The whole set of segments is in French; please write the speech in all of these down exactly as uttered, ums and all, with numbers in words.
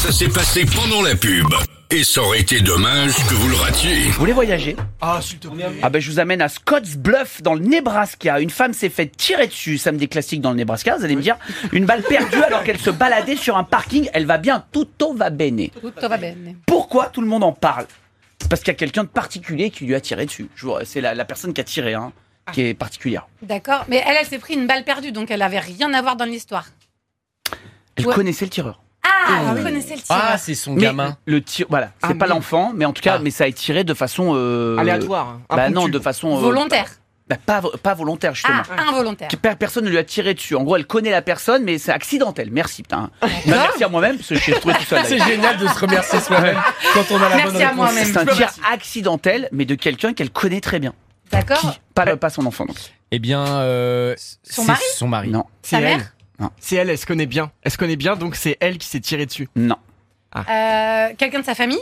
Ça s'est passé pendant la pub. Et ça aurait été dommage que vous le ratiez. Vous voulez voyager? Ah, s'il te plaît. Ah ben je vous amène à Scottsbluff dans le Nebraska. Une femme s'est fait tirer dessus samedi classique dans le Nebraska, vous allez me dire. Une balle perdue alors qu'elle se baladait sur un parking. Elle va bien, tutto va bene. Tutto va bene. Pourquoi tout le monde en parle? C'est parce qu'il y a quelqu'un de particulier qui lui a tiré dessus. Je vous- C'est la, la personne qui a tiré, hein, qui est particulière. D'accord, mais elle, elle s'est pris une balle perdue, donc elle avait rien à voir dans l'histoire. Elle Ouais. connaissait le tireur. Ah, vous connaissez le tireur. Ah, c'est son Mais gamin. le tir, voilà, c'est Ah, pas mais- l'enfant, mais en tout cas, Ah. mais ça a été tiré de façon euh, Aléatoire. hein. Bah non, Impromptu. de façon euh, Volontaire. bah, pas pas volontaire justement. Ah, involontaire. Per- Personne ne lui a tiré dessus. En gros, elle connaît la personne, mais c'est accidentel. Merci, putain. Bah, merci à moi-même, parce que je suis retrouvé tout seul. C'est d'ailleurs. génial de se remercier soi-même quand on a la Merci bonne à réponse. moi-même. C'est un Je me tir remercie. accidentel, mais de quelqu'un qu'elle connaît très bien. D'accord. Pas, le- pas son enfant, donc. Eh bien, euh, Son c'est mari son mari. Non, C'est Sa elle. mère C'est elle, elle se connaît bien. Elle se connaît bien, donc c'est elle qui s'est tirée dessus. non. Euh, Quelqu'un de sa famille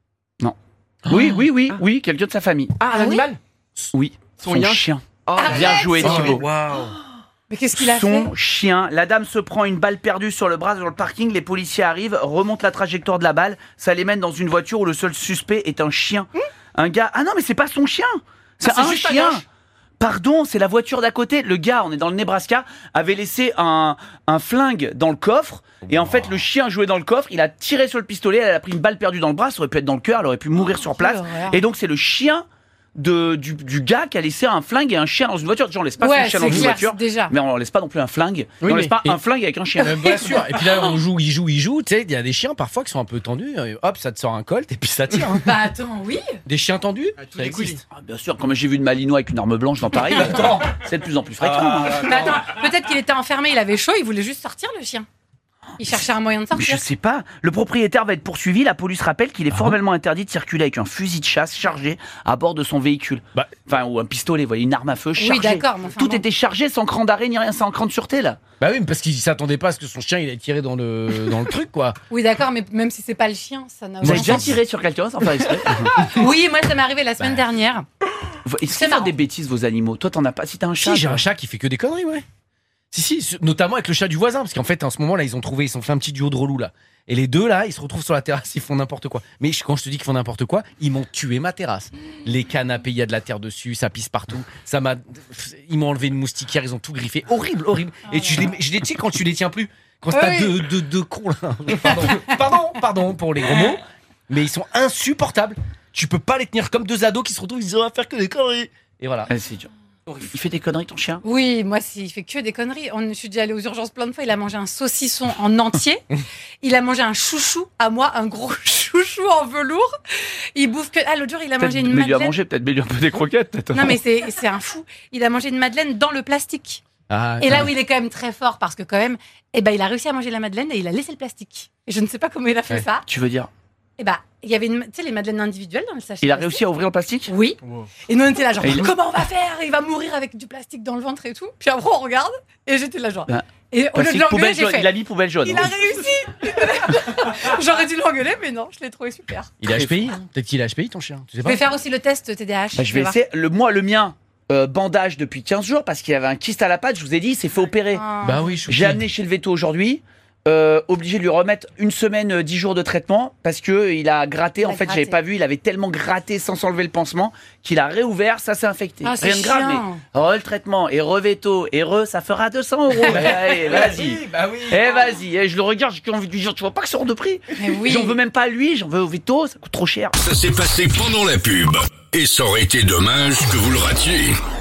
Oui, oui, oui, oui, quelqu'un de sa famille. Ah, Ah un animal Oui, Son son lien chien. Oh, Ah, Bien Arrête. joué, Oh, Thibaut. waouh. Mais qu'est-ce qu'il a Son fait chien. La dame se prend une balle perdue sur le bras dans le parking. Les policiers arrivent, remontent la trajectoire de la balle. Ça les mène dans une voiture où le seul suspect est un chien. Un gars. Ah non, mais c'est pas son chien. C'est Ah, c'est un juste un chien. lâche. Pardon, c'est la voiture d'à côté. Le gars, on est dans le Nebraska, avait laissé un, un flingue dans le coffre. Et en fait, le chien jouait dans le coffre. Il a tiré sur le pistolet. Elle a pris une balle perdue dans le bras. Ça aurait pu être dans le cœur. Elle aurait pu mourir sur place. quelle horreur. Et donc, c'est le chien de, du, du gars qui a laissé un flingue et un chien dans une voiture. Déjà, on laisse pas Ouais, son chien c'est dans une clair, voiture. déjà. Mais on laisse pas non plus un flingue. Oui, on laisse mais- pas et- un flingue avec un chien. Euh, bien sûr. Et puis là, on joue, il joue, il joue. Tu sais, il y a des chiens parfois qui sont un peu tendus. et hop, ça te sort un colt et puis ça tire. hein. Bah attends, oui. Des chiens tendus, Ah, tout ça découlé. existe. Ah, bien sûr, comme j'ai vu de Malinois avec une arme blanche dans Paris, c'est de plus en plus fréquent. Ah, Mais attends, peut-être qu'il était enfermé, il avait chaud, il voulait juste sortir le chien. Il cherchait un moyen de Mais je sortir. sais pas. Le propriétaire va être poursuivi. La police rappelle qu'il est Ah formellement interdit de circuler avec un fusil de chasse chargé à bord de son véhicule. Bah. Enfin, ou un pistolet, vous voyez, une arme à feu chargée. Oui, d'accord, mais enfin Tout bon. était chargé sans cran d'arrêt ni rien, sans cran de sûreté là. Bah oui, mais parce qu'il s'attendait pas à ce que son chien il ait tiré dans le dans le truc quoi. Oui, d'accord, mais même si c'est pas le chien, ça n'a Vous aucun avez déjà sens. tiré sur quelqu'un sans faire exprès? Oui, moi ça m'est arrivé la semaine dernière. Vous- Est-ce C'est qu'ils font marrant. des bêtises vos animaux? Toi, t'en as pas. Si t'as un chat. Si, j'ai toi. un chat qui fait que des conneries, ouais. Si, si, ce- notamment avec le chat du voisin, parce qu'en fait, en ce moment là, ils ont trouvé, ils ont fait un petit duo de relous là. Et les deux là, ils se retrouvent sur la terrasse, ils font n'importe quoi. Mais je- quand je te dis qu'ils font n'importe quoi, ils m'ont tué ma terrasse. Les canapés, il y a de la terre dessus, ça pisse partout. Ça m'a, ils m'ont enlevé une moustiquaire, ils ont tout griffé, horrible, horrible. Et tu les, je les tiens quand tu les tiens plus, quand t'as Oui. deux, deux, deux cons là. Pardon, pardon, pardon pour les gros mots, mais ils sont insupportables. Tu peux pas les tenir comme deux ados qui se retrouvent, ils disent on va faire que des conneries. Et voilà. Ah, c'est dur. Il fait des conneries ton chien? Oui, moi, si, il fait que des conneries. On, je suis déjà allée aux urgences plein de fois. Il a mangé un saucisson en entier. Il a mangé un chouchou à moi, un gros chouchou en velours. Il bouffe que. Ah, l'autre jour, il a Peut-être mangé une mais lui a madeleine. mangé, peut-être mais lui un peu des croquettes. peut-être. Non, mais c'est c'est un fou. Il a mangé une madeleine dans le plastique. Ah, Et là où il est quand même très fort, parce que quand même, eh ben, il a réussi à manger la madeleine et il a laissé le plastique. Et je ne sais pas comment il a fait Ouais. ça. Tu veux dire, Et bah, il y avait une, tu sais, les madeleines individuelles dans le sachet. il a plastique. réussi à ouvrir le plastique? Oui. Wow. Et nous, on était là, genre, Et il- comment on va faire? Il va mourir avec du plastique dans le ventre et tout. Puis après, on regarde, et j'étais là, genre. Ben, et au lieu de Plastique, l'engueuler, poubelle j'ai jaune. fait. Il a mis poubelle jaune. Il a réussi! J'aurais dû l'engueuler, mais non, je l'ai trouvé super. Il est H P I, hein. Peut-être qu'il est H P I ton chien. Tu sais Je pas. vais faire aussi le test T D A H. Bah, je vais voir. essayer. Le, moi, le mien, euh, bandage depuis quinze jours parce qu'il avait un kyste à la patte. Je vous ai dit, il s'est fait opérer. Ah. Bah oui, je suis J'ai obligé. amené chez le veto aujourd'hui. Euh, obligé de lui remettre une semaine, euh, dix jours de traitement parce que euh, il a gratté. Il En a fait, gratté. j'avais pas vu. Il avait tellement gratté sans s'enlever le pansement qu'il a réouvert. Ça s'est infecté. Ah, c'est Rien de grave, mais chiant. re le traitement et reveto et re, ça fera deux cents euros. Allez, vas-y. bah oui. Eh vas-y. Et je le regarde, j'ai envie de lui dire, tu vois pas que c'est hors de prix. Mais oui. J'en veux même pas à lui, j'en veux au veto. Ça coûte trop cher. Ça s'est passé pendant la pub. Et ça aurait été dommage que vous le ratiez.